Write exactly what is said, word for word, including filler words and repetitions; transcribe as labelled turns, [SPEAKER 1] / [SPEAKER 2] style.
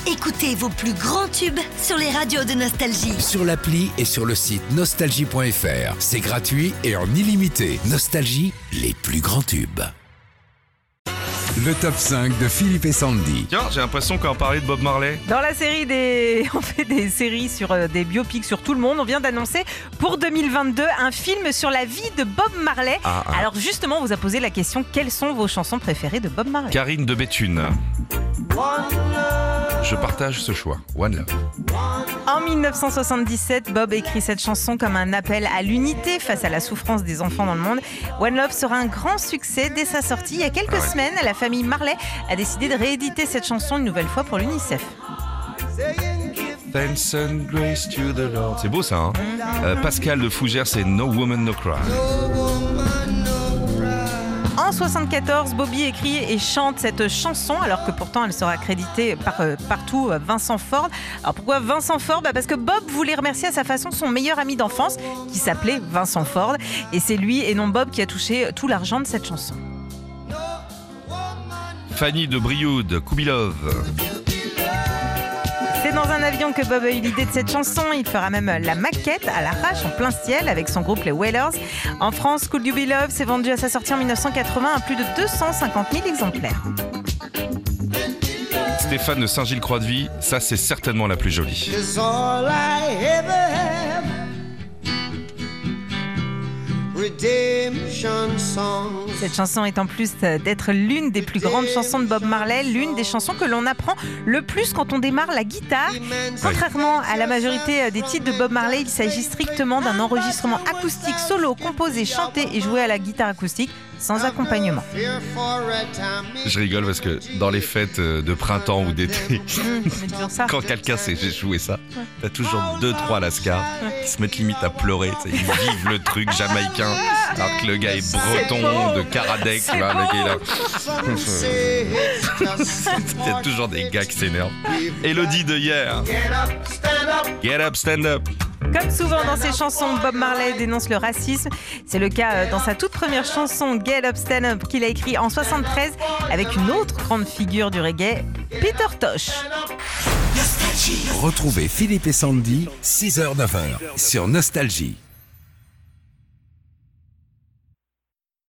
[SPEAKER 1] Écoutez vos plus grands tubes sur les radios de Nostalgie.
[SPEAKER 2] Sur l'appli et sur le site nostalgie point f r. C'est gratuit et en illimité. Nostalgie, les plus grands tubes. Le top cinq de Philippe et Sandy.
[SPEAKER 3] Tiens, j'ai l'impression qu'on parlait de Bob Marley.
[SPEAKER 4] Dans la série des... On fait des séries sur euh, des biopics sur tout le monde. On vient d'annoncer pour deux mille vingt-deux un film sur la vie de Bob Marley.
[SPEAKER 3] Ah, ah.
[SPEAKER 4] Alors justement, on vous a posé la question, quelles sont vos chansons préférées de Bob Marley?
[SPEAKER 3] Karine de Béthune. Je partage ce choix. One Love.
[SPEAKER 4] En dix-neuf cent soixante-dix-sept, Bob écrit cette chanson comme un appel à l'unité face à la souffrance des enfants dans le monde. One Love sera un grand succès dès sa sortie. Il y a quelques
[SPEAKER 3] Ah ouais.
[SPEAKER 4] semaines, la famille Marley a décidé de rééditer cette chanson une nouvelle fois pour l'UNICEF.
[SPEAKER 3] Thanks and grace to the Lord. C'est beau ça, hein. Euh, Pascal de Fougères, c'est No Woman No Cry.
[SPEAKER 4] En soixante-quatorze, Bobby écrit et chante cette chanson, alors que pourtant elle sera créditée par, euh, partout euh, Vincent Ford. Alors pourquoi Vincent Ford? bah Parce que Bob voulait remercier à sa façon son meilleur ami d'enfance, qui s'appelait Vincent Ford. Et c'est lui et non Bob qui a touché tout l'argent de cette chanson.
[SPEAKER 3] Fanny de Brioude, Koubilov.
[SPEAKER 4] C'est dans un avion que Bob a eu l'idée de cette chanson. Il fera même la maquette à l'arrache en plein ciel avec son groupe les Wailers. En France, Could You Be Love s'est vendu à sa sortie en dix-neuf cent quatre-vingts à plus de deux cent cinquante mille exemplaires.
[SPEAKER 3] Stéphane de Saint-Gilles-Croix-de-Vie, ça c'est certainement la plus jolie.
[SPEAKER 5] Is all I ever have. Redemption songs.
[SPEAKER 4] Cette chanson est en plus d'être l'une des plus grandes chansons de Bob Marley, l'une des chansons que l'on apprend le plus quand on démarre la guitare. Contrairement à la majorité des titres de Bob Marley, il s'agit strictement d'un enregistrement acoustique solo, composé, chanté et joué à la guitare acoustique, sans accompagnement.
[SPEAKER 5] Fear for a time.
[SPEAKER 3] Je rigole parce que dans les fêtes de printemps ou d'été,
[SPEAKER 4] Mmh, c'est toujours ça.
[SPEAKER 3] quand quelqu'un sait jouer ça, t'as toujours deux trois lascars qui se mettent limite à pleurer, tu sais, ils vivent le truc jamaïcain, alors que le gars est breton, de Karadec, tu vois, le gars est là.
[SPEAKER 5] Say it's just
[SPEAKER 3] Il y a toujours des gars qui s'énervent. Elodie de hier.
[SPEAKER 5] get up, stand up.
[SPEAKER 3] Get up, stand up.
[SPEAKER 4] Comme souvent dans ses chansons, Bob Marley dénonce le racisme. C'est le cas dans sa toute première chanson Get Up Stand Up qu'il a écrit en soixante-treize avec une autre grande figure du reggae, Peter Tosh.
[SPEAKER 2] Retrouvez Philippe et Sandy, six heures neuf heures, sur Nostalgie.